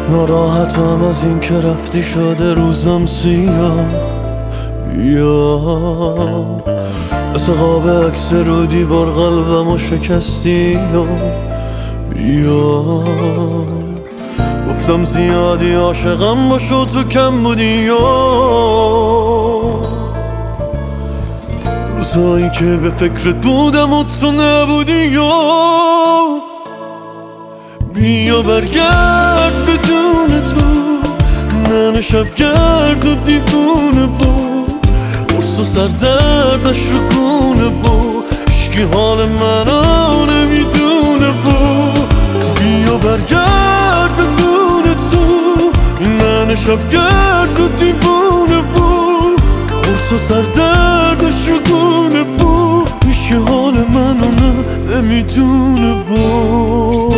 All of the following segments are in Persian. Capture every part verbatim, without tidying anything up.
ناراحتم از این که رفتی شده روزم سیاه. بیا مثل قاب عکس رو دیوار قلبمو شکستی. بیا گفتم زیادی عاشقم باش و تو کم بودی. روزایی که به فکرت بودم و تو نبودی. بیا برگرد بدون تو، من شبگرد و دیوونه بود، قرص و سردردش رو گونه بود، عشقی حال منو نمیدونه بود. بیا برگرد بدون تو، من شبگرد و دیوونه بود، قرص و سردردش رو گونه بود، عشقی حال منو نمیدونه بود.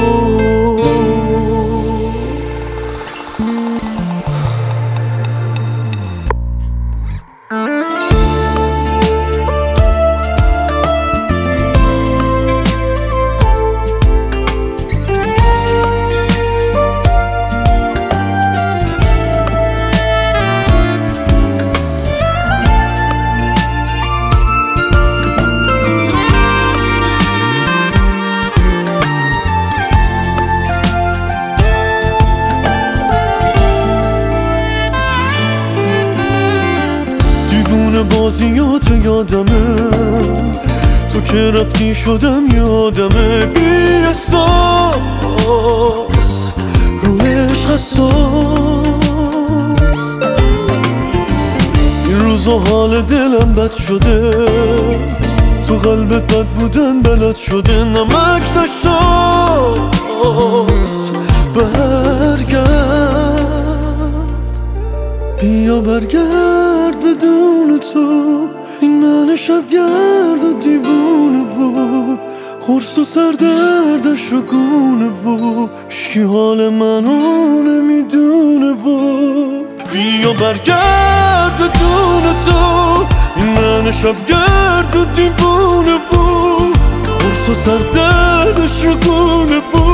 بازیات یادمه، تو که رفتی شدم یادمه. بی احساس روی عشق حساس، این روزا حال دلم بد شده، تو قلبت بد بودن بلد شده. نمک نشاس برگرد، بیا برگرد بدون تو، این من شبگرد و دیوونه بود، قرص و سردردش رو گونه بود، عشقی حال منو نمیدونه بود. بیا برگرد بدون تو، این من شبگرد و دیوونه بود، قرص و سردردش رو گونه بود،